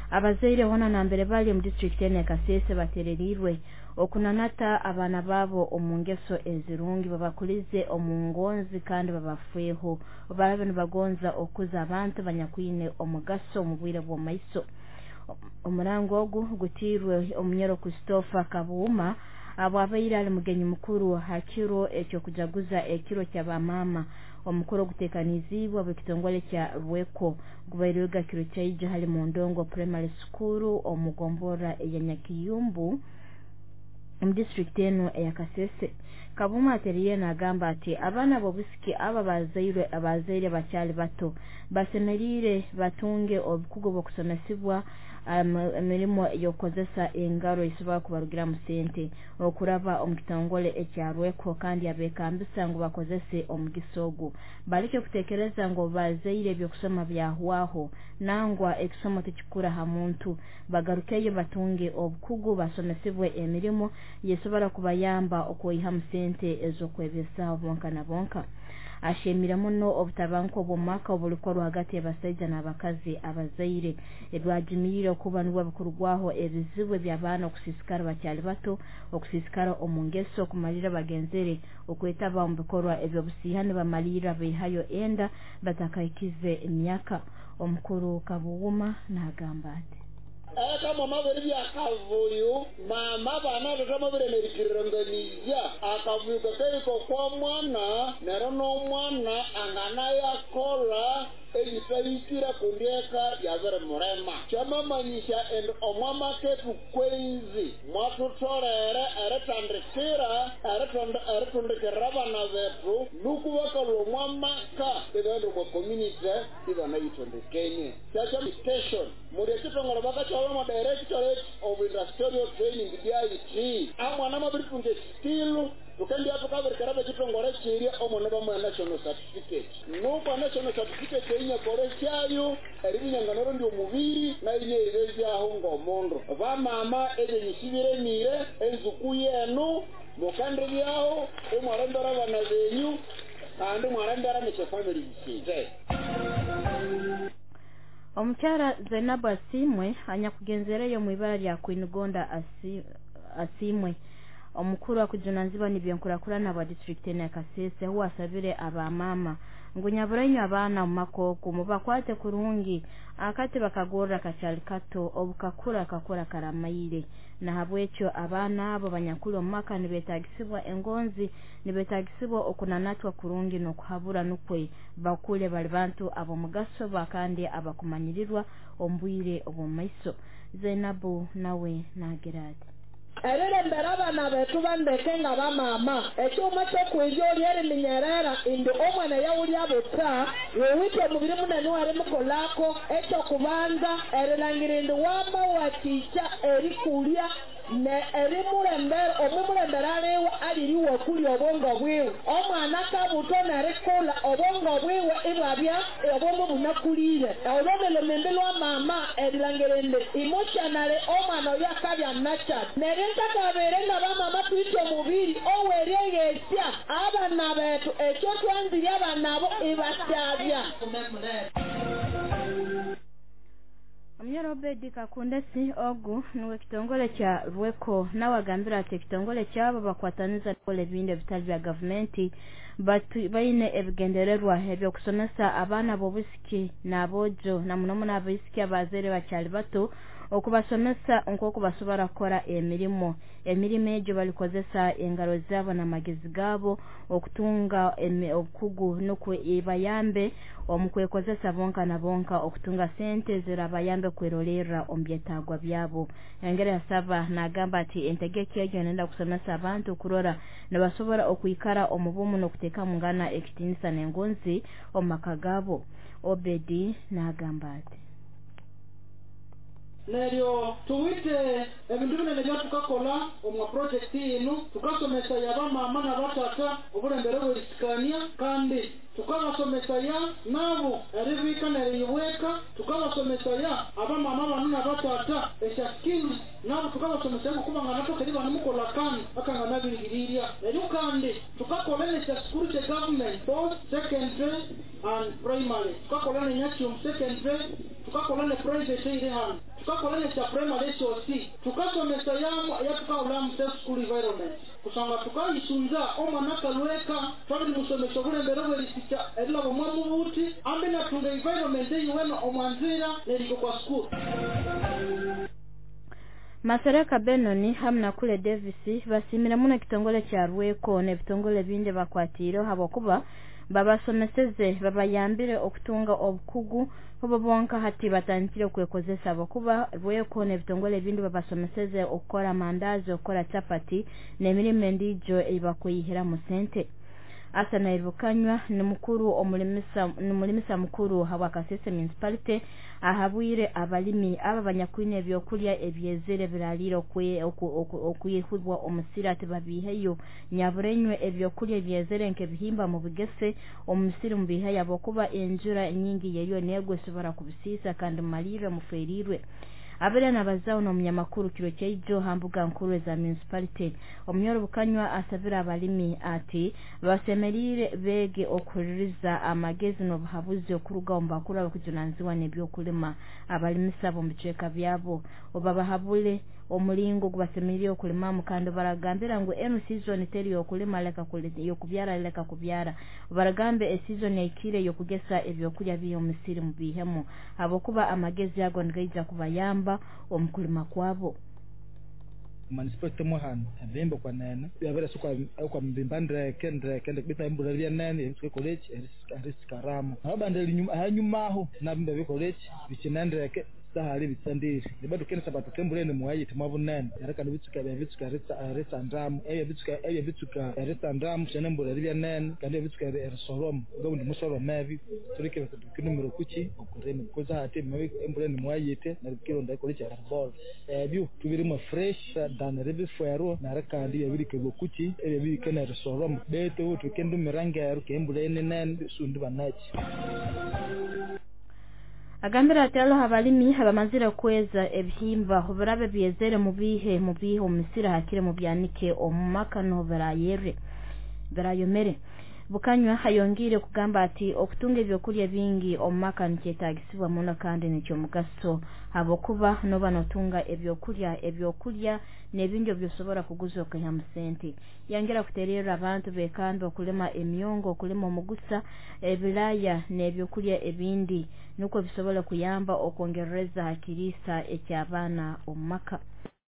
abazaire hona na mbere bali mu district ya Kasese batererirwe okunanata abana babo omungeso ezirungi babakulize omungonzi kandi babafweho barabe nibagonza okuza abantu banyakwine omugaso mu bwire bwo maiso. Omurango ogu gutirwe omunyero Christopher Kabuma ababaira ali mugenyi mukuru hakiro ekyo kujaguza ekiro ky'abamama omukoro gutekanizibwa bw'ekitongole kya Rweko gubairega kiro kyaije hali mu Ndongo Primary School omugombora ya Nyakiyumbu mu district eno ya Kasese. Kabuma ateriye na gamba ati abana bobusiki aba abazaire bakyali bato basemerire batunge obukugo bokusomesibwa emirimo yokozesa engaro isobola kubarugira mu sente okuraba omukitongole ekyarweko kandi abekambisa ngo bakozese omugisogo balike kutekereza ngo bazaire byokusoma byahwaho nangwa ekisomo tekikura ha muntu bagarukeyo batunge obukugo basomesibwe emirimo yesobola kubayamba okuyiha mu sente ezokwebesa bonka na bonka. Ashemira muno obutabanko bw'omwaka obulikorwa hagati y'abasajja n'abakazi abazaire ebwajimirire okuba nibwo bikurugwaho ebizibu by'abaana okusisikara bakyali bato okusisikara omungeso okumalira bagenzere okwetaba mu bikorwa ebyobusiihani bamalira behayo enda batakaikize emyaka. Omukuru Kabuuma n'agamba ati aka mama beri byakavuyo mama bana batama biremerikirangania akavuyo kakeriko kwa mwana nero n'omwana angana yakola eyitayikira kundieka yabere murema kyamamanyisha endo omwama ketu kwenzi mwatutorere eretondekera abana betu nukubakalwa omwamaka ebendo mwa community ibana yitondekenye kyakya station muri ekitongole bakakyala mu directorate of industrial training DIT amwana mabiritunge skill tukendi tukabirikira bekitongole kiri omwana bamwe national certificate nuko national certificate yenye kore kyayo eribinyangano ndi omubiri na yenye irezyaho ngomondo bamama ebenyisibire mire enzukuye eno mukandre byaho omwarandara bana benyu kandi mwarandara ne family yise. Omukyara Zainabu Asimwe anyakugenzereyo mu ibara lya Kwinigonda Asimwe omukuru akujunanziba nibyenkurakurana wa district ya Kasese huwa asabire abamama ngunyaburanyo abana mu makoko mubakwate kurungi akati bakagorra kacyali kato obukakura kakora karamayire na habwekyo abana abo banyakulu omaka nibetagisibwa engonzi nibetagisibwa okunanatwa kurungi no kuhabura nukwe bakule bali bantu abo mugaso bakandi abakumanyirirwa ombwire obumaiso. Zainabu nawe nagerade erere mbere abana betu bandeke nga bamama ekyuma ky'okwija olyeri minyerera indi omwana yawuli abota wewite omubiri munene wari mukolako ekyokubanza erilangira indi wama wakica erikulya ne erimulembera omumulembera aliwe aliriwe okulya obwongo bwiwe omwana kabuto nerikula obwongo bwiwe ibwabya obwongo bunakulire olwobelo membe lwa mama erilangira indi emotionally omwana oyo akabya natural nerintakabere nga bamama twite omubiri oweryegesya abana betu ekyo twanzirya abanabo ibasyabya. Omnyoro Obedi Kakundesi ogu niwe kitongole kya Rweko nawagambira ati kitongole kyabo bakwataniza kole binde bitali bya government baine ebigendererwa ebyo kusomesa abana bobusiki nabojo na munomo nabisiki abazere bakyali bato okubasomesa nkoko basobora kora emirimo ejo balikozesa engaro zabo na magezi gabo okutunga okugu nuko ibayambe omukwekozesa bonka na bonka okutunga sente zirabayambe kwerolera ombyetagwa byabo. Engere yasaba nagamba ati entegeke ejo nenda kusomesa abantu kurora nabasobora okuikara omubumu nokuteka mungana ekitinisa n'engonzi omakagabo. Obedi nagamba ati neryo tuwite ebintu binene byatukakola omwa project ino tukasomesa yabamama n'abatata obulembere bwerisikania kandi tukabasomesa ya nabo eribika neriyibweka tukabasomesa ya abamama banu n'abatata esya skills nabo tukabasomesa okuba nga natokeri banamukola kandi akanganabirigirira neryo kandi tukakola nesya skulu kye government both secondary and primary tukakola nenyakyum secondary tukakola ne private iri hano tukakola nesya primary SOC tukasomesa ya tukawulamu safe school environment kusanga tukayisunza omwana kalweka twabiri musomesa obulembere bwerisika erilabo mwamubuti ambe natunga environment eyiweno omwanzira neriko kwa school. Masereka Benoni hamna kule Davis basimira muna kitongole kya Rweko n'ebitongole bindi bakwatiro habokuba babasomeseze babayambire okutunga obukugu obo bonka hati batandikire kwekozesa abakuba Rweko n'ebitongole bindi babasomeseze okukora mandazi okukora chapati n'emirimo endijo ebakuyihira mu sente. Asana Irukanywa n'umukuru omulimisa mukuru hawa Kasese municipality ahabwire abalimi ababanyakwine ebyokulya ebyezere biraliro okuyihubwa omusira ati babiheyo nyaburenywe ebyokulya ebyezere nke bihimba mu bugese omusiri mu biheya bokuba enjura nyingi yeyo negwe sobara kubisisa kandi malire muferirwe. Abere nabazawo n'omunyamakuru kiro kyeijo hambuga nkuru za municipality omnyoro Bukanywa asabira abalimi ati basemerire bege okuririza amagezi n'obuhabuzi okuruga ombakura bakujunanziwa n'ebyokulima abalimi sabo mbicheka byabo obabahabule omulingo gubasemerire okulima mukando baragambira ngo eno season teri okulima leka kubyara baragambe season ekire yokugesa ebyokulya biyo musiri mu bihemo abokuba amagezi yago ngaija kubayamba omukulima kwabo. Municipality mohano abemba kwa nene yabera kwa mbimbandre kendre bita imbura bya nene yitwe college eriskaramo abandeli nyumaho nabimbe college bichinandreke sahali bitsandiri libado kene sabato tembulene muayiti mabunene yaraka nibitsuka resa ndamu bitsuka resa ndamu chenembura bya nene kandi bitsuka erisolomo ngobundi musolo mavi turike kinumero kuchi okureme koza hati mavi embulene muayite na kiro nda college ya ball byo tubirimo fresh dan rebe fuero na rakandi yabirike bokuchi yabirike na erisolomo beto tukendo miranga yaro kembulene nene sundi banachi. Agambira atalo habalimi habamazira kweza ebihimba oburabe byezere mu bihe omusira hakire mu byanike omumaka no berayomere. Bukanywa hayongire kugamba ati okutunga ebyokulya bingi omumaka nikyetagisibwa muno kandi nikyo mugaso habokuba no banotunga ebyokulya nebindi byosobora kuguzoka ya musente yangira kuterera abantu bekandi okulema emyongo okulema omugusa ebilaya nebyokulya ebindi nuko bisobola kuyamba okongereza hakirisa ekyabana omumaka.